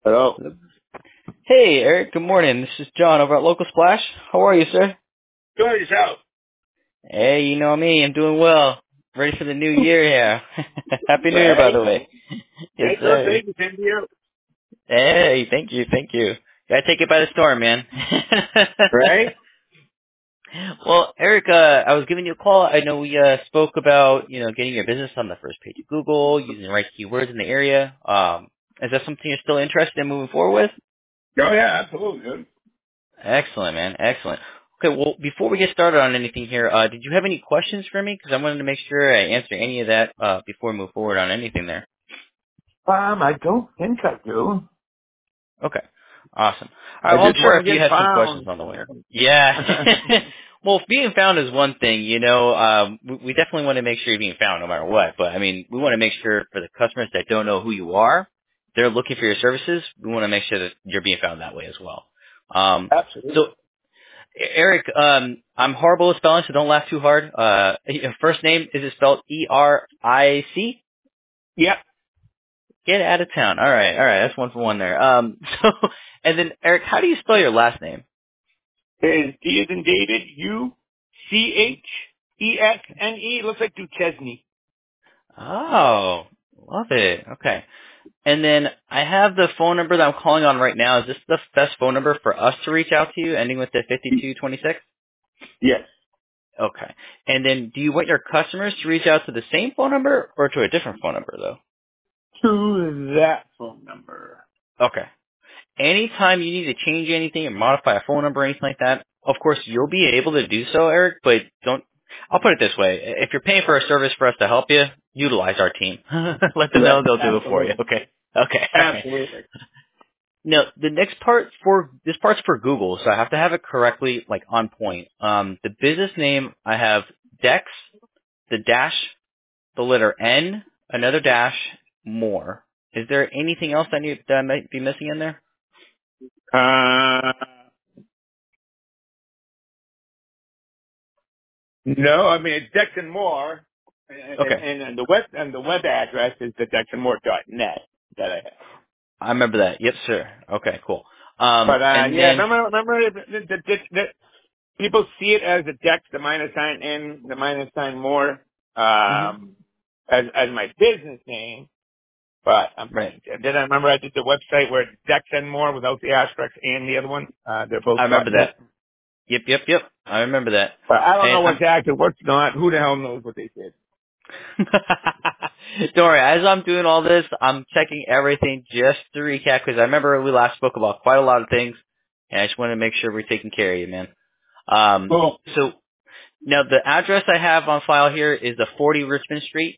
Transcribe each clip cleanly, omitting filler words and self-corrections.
Hello. Hey, Eric. Good morning. This is John over at Local Splash. How are you, sir? Good yourself. Hey, you know me. I'm doing well. Ready for the new year here. Happy New Year, by Right? the way. Yes, Thank you. sir. Thank you. Same to you. Hey, thank you. Thank you. Gotta take it by the storm, man. Right? Well, Eric, I was giving you a call. I know we spoke about, getting your business on the first page of Google, using the right keywords in the area. Is that something you're still interested in moving forward with? Oh yeah, absolutely, dude. Excellent, man. Excellent. Okay, well, before we get started on anything here, did you have any questions for me? Because I wanted to make sure I answer any of that before we move forward on anything there. I don't think I do. Okay, awesome. All I right, well, I'm just sure want if to you get had some questions found. on the way. Yeah. Well, being found is one thing, we definitely want to make sure you're being found no matter what. But, I mean, we want to make sure for the customers that don't know who you are, they're looking for your services, we want to make sure that you're being found that way as well. Absolutely. So Eric, I'm horrible with spelling, so don't laugh too hard. Your first name, is it spelled E-R-I-C? Yep. Get out of town. All right, that's one for one there. And then Eric, how do you spell your last name? Is D as in David, Uchesne. Looks like Duchesne. Oh, love it. Okay. And then I have the phone number that I'm calling on right now. Is this the best phone number for us to reach out to you, ending with the 5226? Yes. Okay. And then do you want your customers to reach out to the same phone number or to a different phone number, though? To that phone number. Okay. Anytime you need to change anything or modify a phone number or anything like that, of course you'll be able to do so, Eric, but I'll put it this way. If you're paying for a service for us to help you, utilize our team. Let them know Right. they'll do it for you. Absolutely. Okay. Okay. All right. Absolutely. Now, the next this part's for Google, so I have to have it correctly, like on point. The business name, I have Dex, the dash, the letter N, another dash, more. Is there anything else that I might be missing in there? Uh, no, I mean it's Dexon Moore, Okay. and the web address is the DexonMoore.net that I have. I remember that. Yes, sir. Okay, cool. But And yeah, then remember the people see it as a Dex, the minus sign in, the minus sign more, mhm, as my business name. But right. then I remember I did the website where it's Dex and more without the asterisks and the other one. They're both I remember .net. that. Yep. I remember that. But I don't And know what's active, what's not. Who the hell knows what they did? don't worry. As I'm doing all this, I'm checking everything just to recap because I remember we last spoke about quite a lot of things, and I just want to make sure we're taking care of you, man. Cool. So now the address I have on file here is the 40 Richmond Street,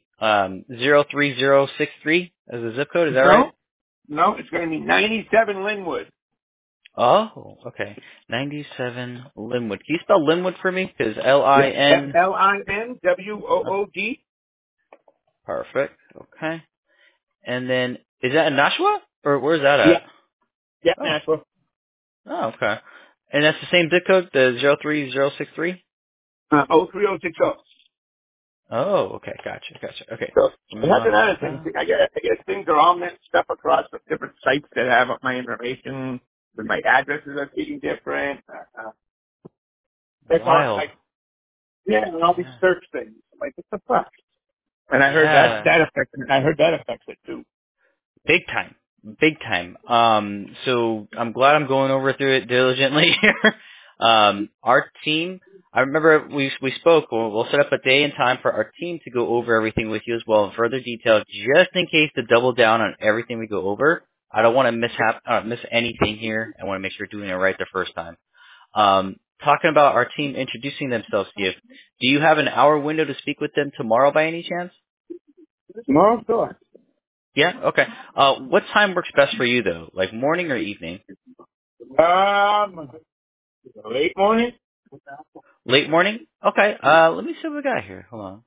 03063 as a zip code. Is that right? No, it's going to be 97 Linwood. Oh, okay. 97 Linwood. Can you spell Linwood for me? Because Yeah, L-I-N. Linwood. Perfect. Okay. And then, is that in Nashua? Or where's that Yeah, at? yeah, Oh. Nashville. Oh, okay. And that's the same zip code, the 03063? 03060. Oh, okay. Gotcha. Okay. So, Give me and that's one. another thing. I guess things are all mixed up across the different sites that have my information, but my addresses are getting different. It's all Wild. like, yeah, and all these Yeah. search things. Like, what the fuck? And I heard Yeah. that affects it too. Big time. Big time. So I'm glad I'm going over through it diligently here. Our team, I remember we spoke, we'll set up a day and time for our team to go over everything with you as well in further detail, just in case to double down on everything we go over. I don't want to miss anything here. I want to make sure we're doing it right the first time. Talking about our team introducing themselves to you, do you have an hour window to speak with them tomorrow by any chance? Tomorrow, sure. Yeah. Okay. What time works best for you though? Like morning or evening? Um, late morning? Late morning? Okay. Let me see what we got here. Hold on.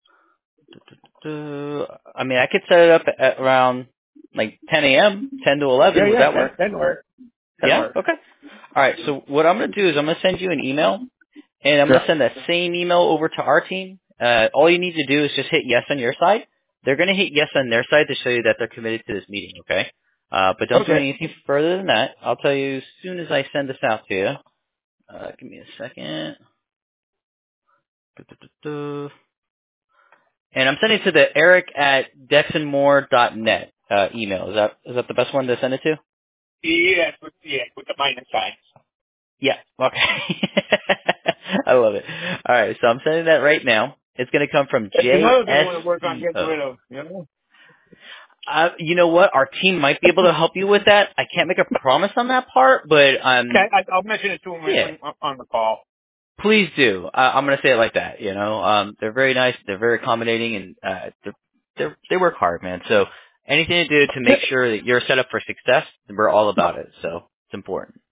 I mean, I could set it up at around like 10 a.m., 10 to 11. Would that Yeah, work? 10 work. 10 Yeah. work. Okay. All right. So what I'm going to do is I'm going to send you an email, and I'm going Sure. to send that same email over to our team. All you need to do is just hit yes on your side. They're going to hit yes on their side to show you that they're committed to this meeting. Okay. But don't do Okay. anything further than that. I'll tell you as soon as I send this out to you. Give me a second. Du-du-du-du. And I'm sending it to the eric@dexonmore.net email. Is that the best one to send it to? Yes, with the minus signs. Yeah. Okay. I love it. All right. So I'm sending that right now. It's going to come from That's another thing I want to work on getting JSCO. rid of, you know? You know what? Our team might be able to help you with that. I can't make a promise on that part, but Okay, I'll mention it to him yeah, when on the call. please do. I'm going to say it like that. You know, they're very nice. They're very accommodating, and they work hard, man. So anything to do to make sure that you're set up for success, we're all about it. So it's important.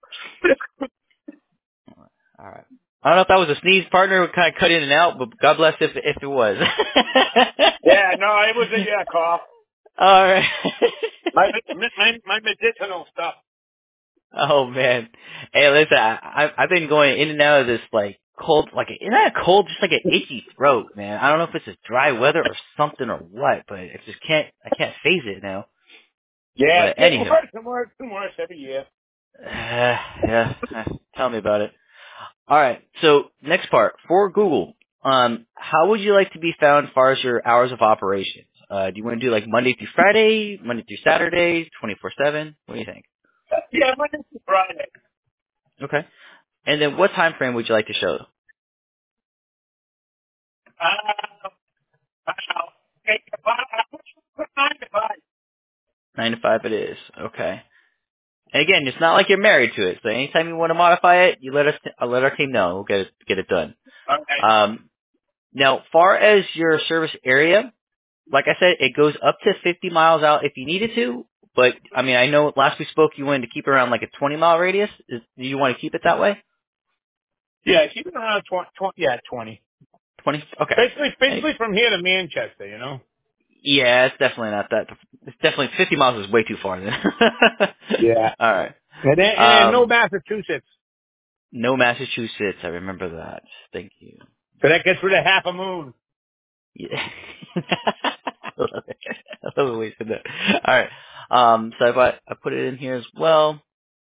All right. I don't know if that was a sneeze, partner. We kind of cut in and out, but God bless if it was. Yeah, no, it was a cough. All right. My medicinal stuff. Oh man. Hey, listen, I've been going in and out of this like cold, like not a cold, just like an itchy throat, man. I don't know if it's just dry weather or something or what, but I can't phase it now. Yeah, But it's getting anywho, worse and worse and worse every year. yeah, tell me about it. All right, so next part for Google. How would you like to be found as far as your hours of operations? Do you want to do like Monday through Friday, Monday through Saturdays, 24/7? What do you think? Yeah, Monday through Friday. Okay. And then what time frame would you like to show? Okay, put 9 to 5. 9 to 5 it is. Okay. And again, it's not like you're married to it. So anytime you want to modify it, you let our team know. We'll get it done. Okay. Now, far as your service area, like I said, it goes up to 50 miles out if you needed to. But I mean, I know last we spoke, you wanted to keep it around like a 20-mile radius. Do you want to keep it that way? Yeah, keep it around 20. 20? Okay. Basically from here to Manchester, you know? Yeah, it's definitely not that. It's definitely 50 miles is way too far then. Yeah. All right. And no Massachusetts. No Massachusetts. I remember that. Thank you. So that gets rid of half a moon. Yeah. I love it. I love the way you said that. All right. So I put it in here as well,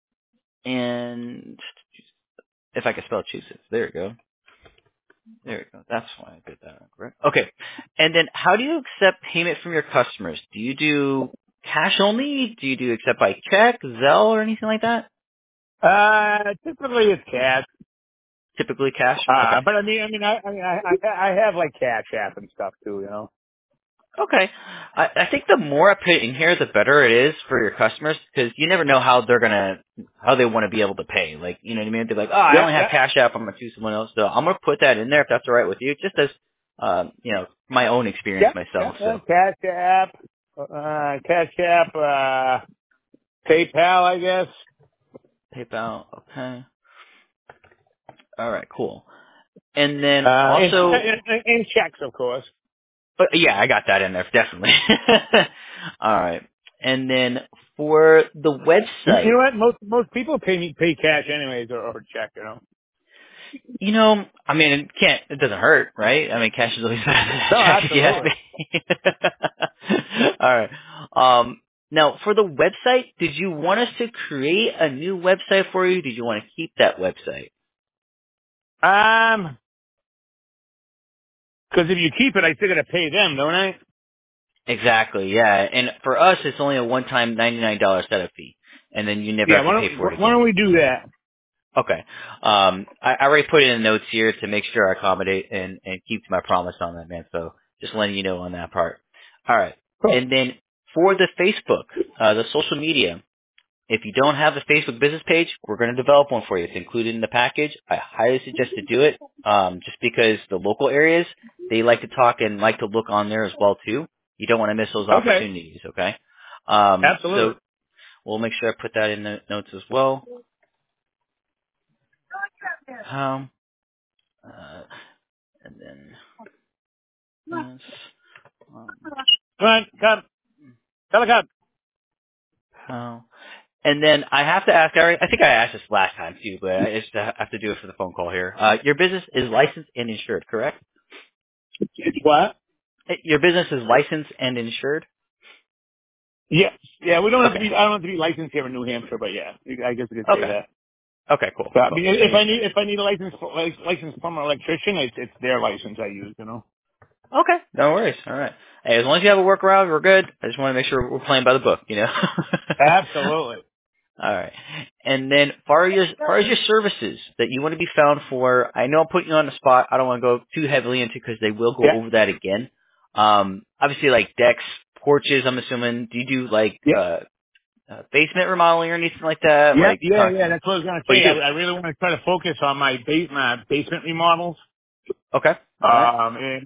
and if I can spell Massachusetts, there we go. There we go. That's why I did that. Correct. Okay. And then, how do you accept payment from your customers? Do you do cash only? Do you do accept by check, Zelle, or anything like that? Typically it's cash. Typically cash. Okay. But I have like Cash App and stuff too, you know? Okay. I think the more I put in here, the better it is for your customers because you never know how how they want to be able to pay. Like, you know what I mean? They're like, oh, I Yeah, only have yeah. Cash App. I'm going to choose someone else. So I'm going to put that in there if that's all right with you, just as, my own experience Yeah, myself. yeah. So Cash App, PayPal, I guess. PayPal. Okay. All right. Cool. And then And, also, and checks, of course. yeah, I got that in there. Definitely. All right. And then for the You website, know what? Most people pay cash anyways or check, you know? I mean, it doesn't hurt, right? I mean, cash is always better than a No, check if you ask absolutely. me. All right. Now for the website, did you want us to create a new website for you? Did you want to keep that website? Because if you keep it, I still gotta pay them, don't I? Exactly, yeah. And for us, it's only a one-time $99 setup fee, and then you never Yeah, have to pay for it why don't again. we do that? Okay. I already put it in the notes here to make sure I accommodate and keep to my promise on that, man. So just letting you know on that part. All right. Cool. And then for the Facebook, the social media, if you don't have the Facebook business page, we're going to develop one for you. It's included in the package. I highly suggest to do it, just because the local areas, they like to talk and like to look on there as well too. You don't want to miss those Okay. opportunities, okay? Absolutely. So we'll make sure I put that in the notes as well. Um, uh, and then this, um, Come on, come. Come. how, and then I have to ask, I think I asked this last time too, but I just have to do it for the phone call here. Your business is licensed and insured, correct? It's what? Your business is licensed and insured? Yes. Yeah, we don't have to Okay. be. I don't have to be licensed here in New Hampshire, but yeah, I guess we could say Okay. that. Okay. Cool. So, I Cool. mean, Just making if I need a licensed plumber or electrician, it's their license I use. You know. sure. Okay. No worries. All right. Hey, as long as you have a workaround, we're good. I just want to make sure we're playing by the book. You know. Absolutely. All right. And then far as your services that you want to be found for, I know I'm putting you on the spot. I don't want to go too heavily into because they will go Yeah. over that again. Obviously like decks, porches, I'm assuming. Do you do like, Yeah. basement remodeling or anything like that? Yeah. Like, Yeah. That's what I was gonna oh, you say. do? I really want to try to focus on my basement remodels. Okay. All right. And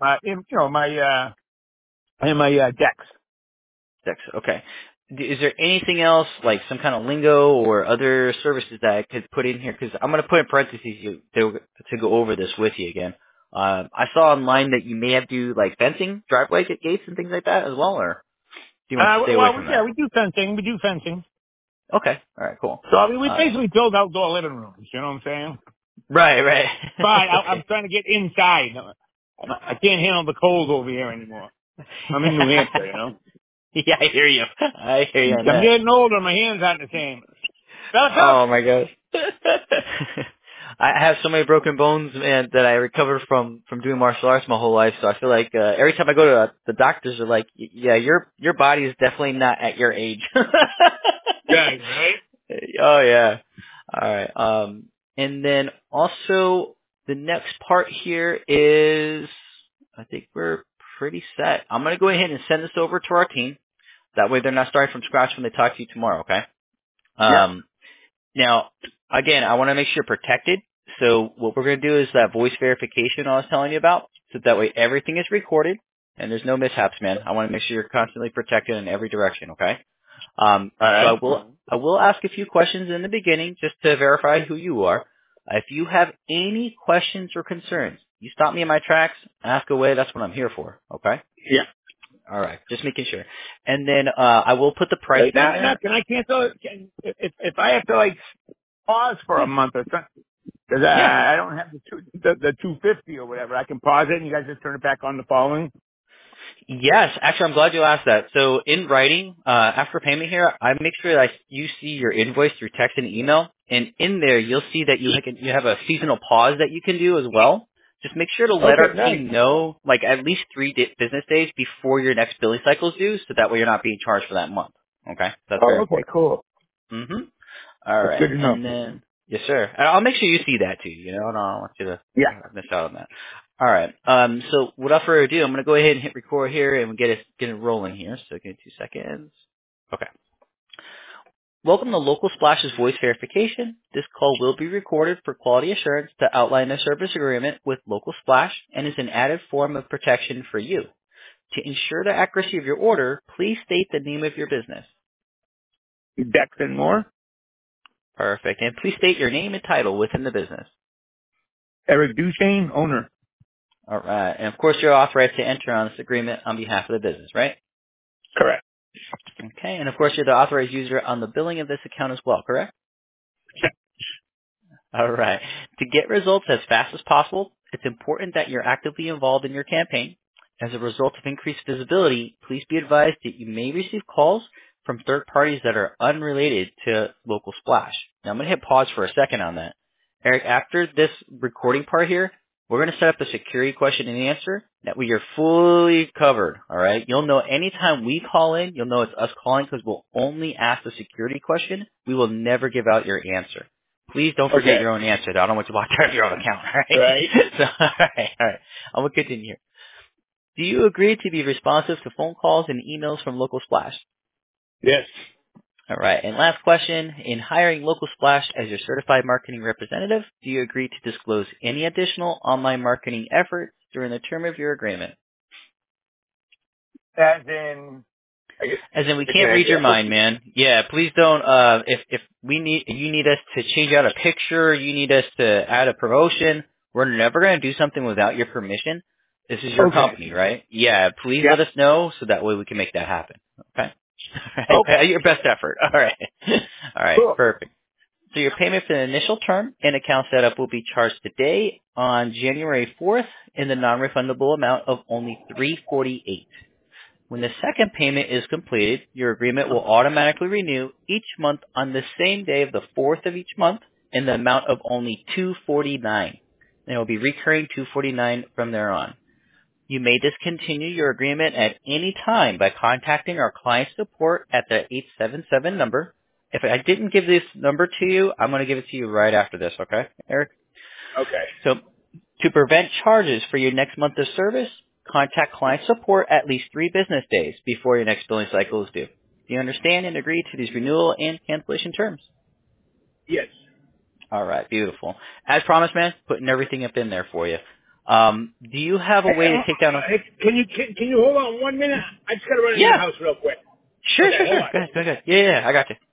my decks. Decks. Okay. Is there anything else, like some kind of lingo or other services that I could put in here? Because I'm going to put in parentheses to go over this with you again. I saw online that you may have to do like fencing, driveway gates, and things like that as well, or do you want to stay away from Yeah, that? we do fencing. We do fencing. Okay. All right. Cool. So I mean, we Uh, basically build outdoor living rooms. You know what I'm saying? right. Right. But I'm Okay. trying to get inside. I can't handle the cold over here anymore. I'm in New Hampshire, you know. Yeah, I hear you. I hear you on I'm that. getting older. My hands aren't the same. Shut up. Oh my gosh. I have so many broken bones, man, that I recovered from doing martial arts my whole life. So I feel like every time I go to the doctors are like, yeah, your body is definitely not at your age. Yeah, right? Oh yeah. All right. And then also the next part here is, I think we're pretty set. I'm gonna go ahead and send this over to our team. That way they're not starting from scratch when they talk to you tomorrow. Okay. Yeah. Now, again, I want to make sure you're protected. So what we're going to do is that voice verification I was telling you about. So that way everything is recorded and there's no mishaps, man. I want to make sure you're constantly protected in every direction, okay? All So right. I will ask a few questions in the beginning just to verify who you are. If you have any questions or concerns, you stop me in my tracks, ask away. That's what I'm here for, okay? Yeah. All right, just making sure. And then I will put the pricing in Now, there. can I cancel it? If I have to like pause for a Yeah. month or something, because Yeah. I don't have the 250 or whatever, I can pause it and you guys just turn it back on the following. Yes, actually, I'm glad you asked that. So in writing, after payment here, I make sure that you see your invoice through text and email, and in there you'll see that you have a seasonal pause that you can do as well. Just make sure to let our Okay, nice. team know, like at least 3 business days before your next billing cycle is due, so that way you're not being charged for that month. Okay, that's very Oh, okay, important. cool. Mm-hmm. All That's right, good to know. and then yes, sir. And I'll make sure you see that too. You know, and I don't want you to Yeah. miss out on that. All right. So without further ado, I'm going to go ahead and hit record here, and we'll get it rolling here. So give me 2 seconds. Okay. Welcome to Local Splash's voice verification. This call will be recorded for quality assurance to outline the service agreement with Local Splash and is an added form of protection for you. To ensure the accuracy of your order, please state the name of your business. Decks and more. Perfect. And please state your name and title within the business. Eric Duchesne, owner. All right. And of course, you're authorized to enter on this agreement on behalf of the business, right? Correct. Okay. And of course, you're the authorized user on the billing of this account as well, correct? All right. To get results as fast as possible, it's important that you're actively involved in your campaign. As a result of increased visibility, please be advised that you may receive calls from third parties that are unrelated to Local Splash. Now, I'm going to hit pause for a second on that. Eric, after this recording part here, we're going to set up a security question and answer. That way you're fully covered, all right? You'll know anytime we call in, you'll know it's us calling because we'll only ask the security question. We will never give out your answer. Please don't forget Okay. your own answer. I don't want you to walk out of your own account, all right? Right. So, all right. I'm going to continue here. Do you agree to be responsive to phone calls and emails from Local Splash? Yes. All right. And last question. In hiring Local Splash as your certified marketing representative, do you agree to disclose any additional online marketing efforts during the term of your agreement? As in, I guess, As in, we it's an can't read your example. mind, man. Yeah, please don't. If you need us to change out a picture, you need us to add a promotion. We're never going to do something without your permission. This is your Okay. company, right? Yeah, please Yeah. let us know so that way we can make that happen. Okay. All Okay. right. Your best effort. All right. All right. Cool. Perfect. So your payment for the initial term and account setup will be charged today on January 4th in the non-refundable amount of only $348. When the second payment is completed, your agreement will automatically renew each month on the same day of the fourth of each month in the amount of only $249. And it will be recurring $249 from there on. You may discontinue your agreement at any time by contacting our client support at the 877 number. If I didn't give this number to you, I'm going to give it to you right after this, okay, Eric? Okay. So to prevent charges for your next month of service, contact client support at least 3 business days before your next billing cycle is due. Do you understand and agree to these renewal and cancellation terms? Yes. All right, beautiful. As promised, man, putting everything up in there for you. Do you have a way to take down a... Can you hold on 1 minute? I just got to run into the Yeah, house real quick. sure, Okay, sure, hold sure. on. Go ahead. Yeah, I got you.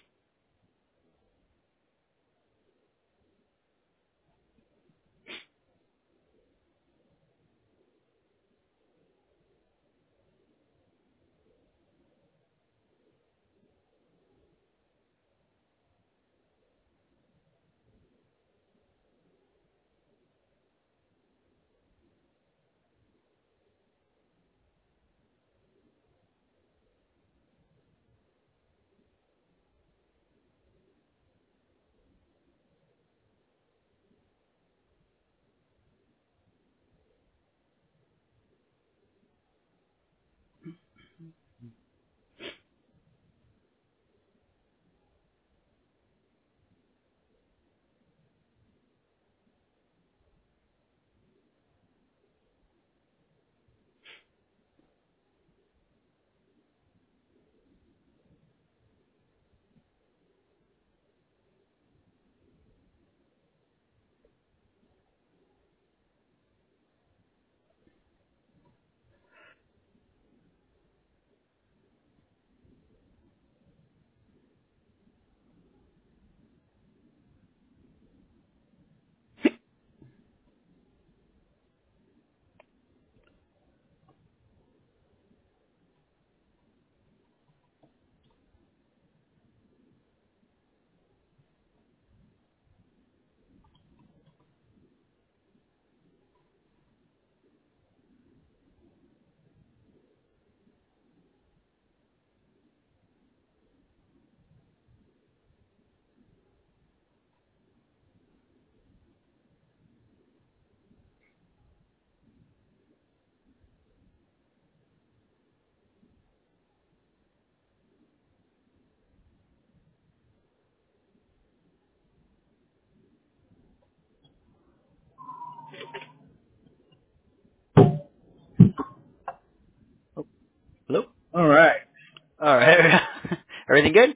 Hello? All right. All right. Everything good?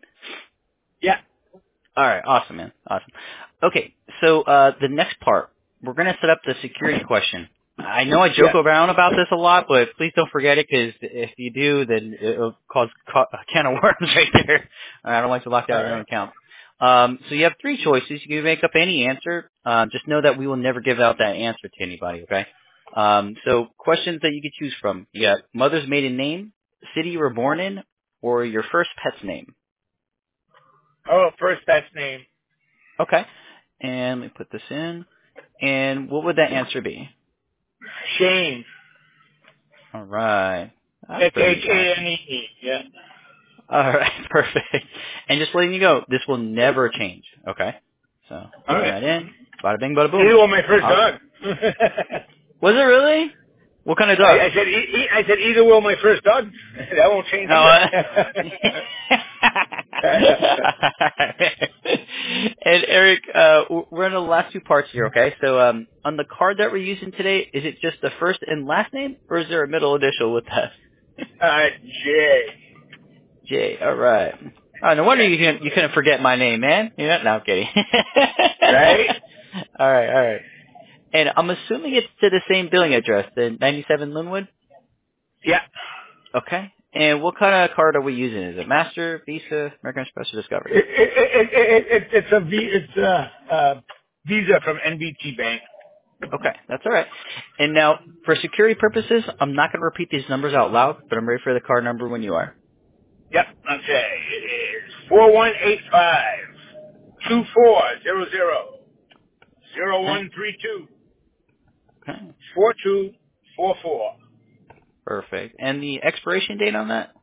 Yeah. All right. Awesome, man. Awesome. Okay. So the next part, we're going to set up the security question. I know I joke Yeah. around about this a lot, but please don't forget it because if you do, then it'll cause a can of worms right there. I don't like to lock All out your own right. account. So you have 3 choices. You can make up any answer. Just know that we will never give out that answer to anybody, okay? So questions that you can choose from. You got mother's maiden name, city you were born in, or your first pet's name. Oh, first pet's name. Okay. And let me put this in. And what would that answer be? Shane. All right. That's pretty easy. Shane. Yeah. All right. Perfect. And just letting you go, this will never change. Okay. So All putting right. that in. Bada bing, bada boom. He was my first dog. Was it really? What kind of dog? I said either will my first dog. That won't change No. either. And Eric, we're in the last 2 parts here, okay? So on the card that we're using today, is it just the first and last name, or is there a middle initial with that? Jay. J. All right. Oh, no wonder Yeah. you couldn't forget my name, man. Yeah, no, I'm kidding. Right? All right, all right. And I'm assuming it's to the same billing address, the 97 Linwood. Yeah. Okay. And what kind of card are we using? Is it Master, Visa, American Express, or Discover? It's a Visa from NBT Bank. Okay, that's all right. And now, for security purposes, I'm not going to repeat these numbers out loud, but I'm ready for the card number when you are. Yep. Okay. It is 4185-2400-0132. Okay. 4244. Perfect. And the expiration date on that?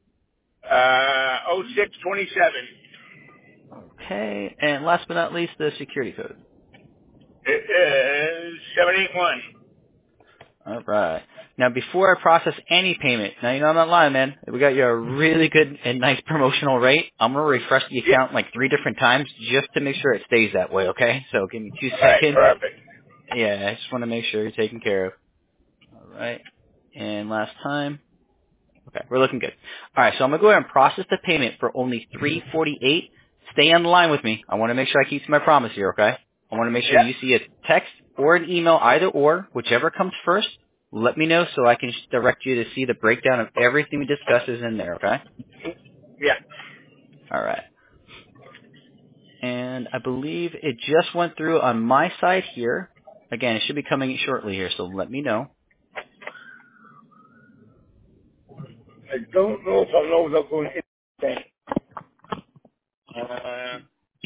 0627. Okay. And last but not least, the security code. It is 781. All right. Now, before I process any payment, now you know I'm not lying, man. We got you a really good and nice promotional rate. I'm gonna refresh the account like 3 different times just to make sure it stays that way. Okay? So give me 2 All right, seconds. perfect. Yeah, I just want to make sure you're taken care of. All right. And last time. Okay, we're looking good. All right, so I'm gonna go ahead and process the payment for only $348. Stay on the line with me. I want to make sure I keep to my promise here. Okay? I want to make sure Yeah. you see a text or an email, either or, whichever comes first. Let me know so I can direct you to see the breakdown of everything we discussed is in there. Okay? Yeah. All right. And I believe it just went through on my side here. Again, it should be coming shortly here, so let me know. I don't know if I'll know without going in. Uh,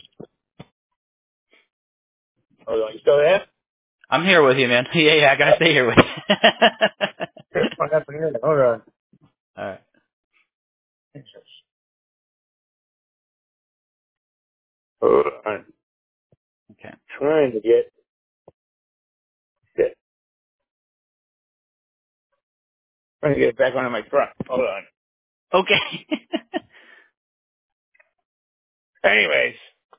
hold on, you still there? I'm here with you, man. Yeah, I gotta stay here with you. What happened here? Hold on. All right. Hold on. Okay. Trying to get it. Trying to get it back onto my truck. Hold on. Okay. Anyways,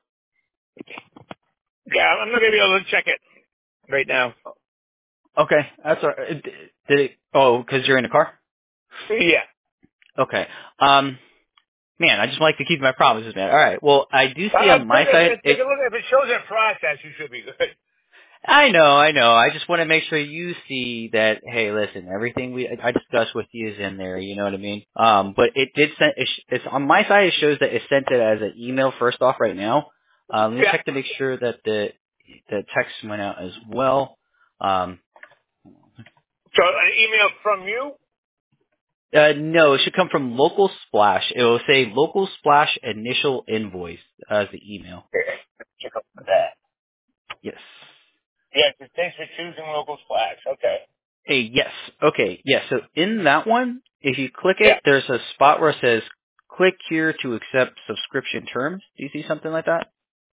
yeah, I'm not gonna be able to check it right now. Okay. That's all right. Did it? Oh, because you're in the car. Yeah. Okay. Man, I just like to keep my promises, man. All right. Well, I do see I'll on my side. take a look. If it shows in process, you should be good. I know. I just want to make sure you see that. Hey, listen, everything I discussed with you is in there. You know what I mean? But it did send. It's on my side. It shows that it sent it as an email first off right now. Let me Yeah. check to make sure that the text went out as well. Um, So an email from you? no, it should come from Local Splash. It will say Local Splash initial invoice as the email. Okay. Check up for that. Yes. Yes, thanks for choosing local splash. Okay. Hey, yes. Okay, yes. So in that one, if you click Yeah. it, there's a spot where it says click here to accept subscription terms. Do you see something like that?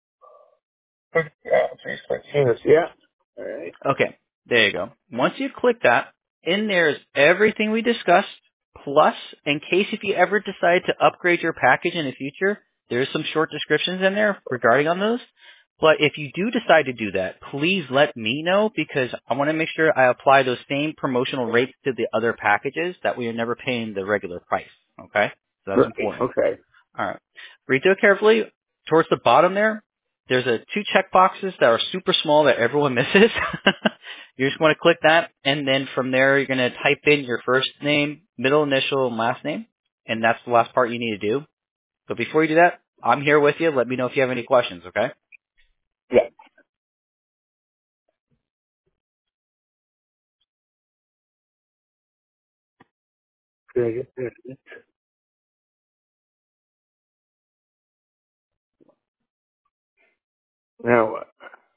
Yeah, please click here. Yeah. All right. Okay, there you go. Once you click that, in there is everything we discussed, plus, in case if you ever decide to upgrade your package in the future, there's some short descriptions in there regarding on those. But if you do decide to do that, please let me know because I want to make sure I apply those same promotional rates to the other packages that we are never paying the regular price. Okay? So that's Right. important. Okay. All right. Read through it carefully. Towards the bottom there, there's two check boxes that are super small that everyone misses. You just want to click that, and then from there, you're going to type in your first name, middle initial, and last name, and that's the last part you need to do. But before you do that, I'm here with you. Let me know if you have any questions, okay? Yeah. Good. Now what?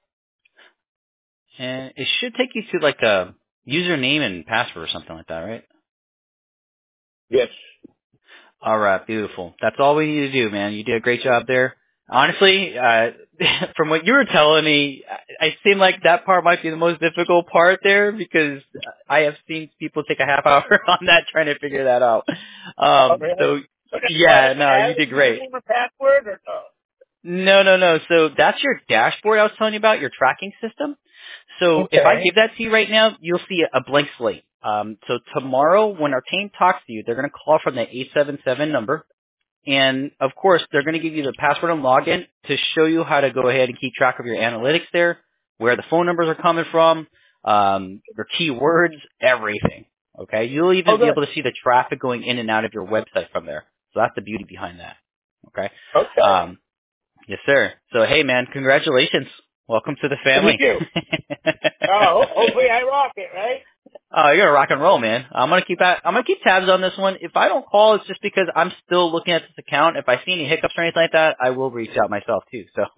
And it should take you to like a username and password or something like that, right? Yes. All right, beautiful. That's all we need to do, man. You did a great job there. Honestly, from what you were telling me, I seem like that part might be the most difficult part there because I have seen people take a half hour on that trying to figure that out. Oh, really? So So does yeah, it no, you have a did great. username or password or no? No. So that's your dashboard I was telling you about, your tracking system. So if I Okay. give that to you right now, you'll see a blank slate. So tomorrow when our team talks to you, they're going to call from the 877 number. And of course, they're going to give you the password and login to show you how to go ahead and keep track of your analytics there, where the phone numbers are coming from, your keywords, everything. Okay? You'll Oh, even be good. able to see the traffic going in and out of your website from there. So that's the beauty behind that. Okay? Okay. Yes, sir. So, hey, man, congratulations. Welcome to the Thank family. you. Oh, hopefully I rock it, right? Oh, you're gonna rock and roll, man. I'm gonna keep tabs on this one. If I don't call, it's just because I'm still looking at this account. If I see any hiccups or anything like that, I will reach out myself too. So,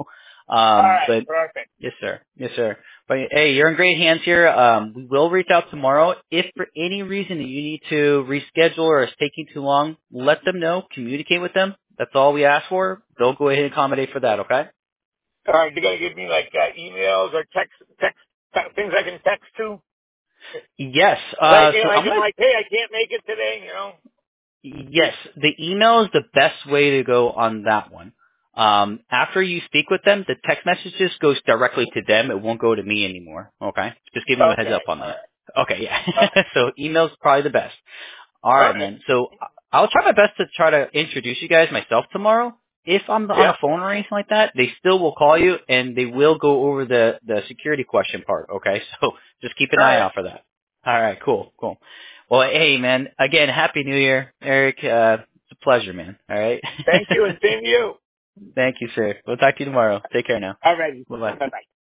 All right, But perfect. yes, sir. Yes, sir. But hey, you're in great hands here. We will reach out tomorrow. If for any reason you need to reschedule or it's taking too long, let them know. Communicate with them. That's all we ask for. They'll go ahead and accommodate for that. Okay. All right, you gotta give me like emails or things I can text to. Yes. Like, you know, So like I'm I'm gonna. like, hey, I can't make it today. You know. Yes, the email is the best way to go on that one. After you speak with them, the text message just goes directly to them. It won't go to me anymore. Okay? Just giving you a heads Okay. up on All that. right. Okay, All yeah. So email's probably the best. All right. All right, right. man. So I'll try my best to try to introduce you guys myself tomorrow. If I'm on Yeah. the phone or anything like that, they still will call you and they will go over the security question part. Okay, so just keep an All eye right. out for that. All right, cool, cool. Well, hey, man. Again, happy New Year, Eric. It's a pleasure, man. All right. Thank you, and same to you. Thank you, sir. We'll talk to you tomorrow. Take care now. All righty. Bye bye. Bye bye.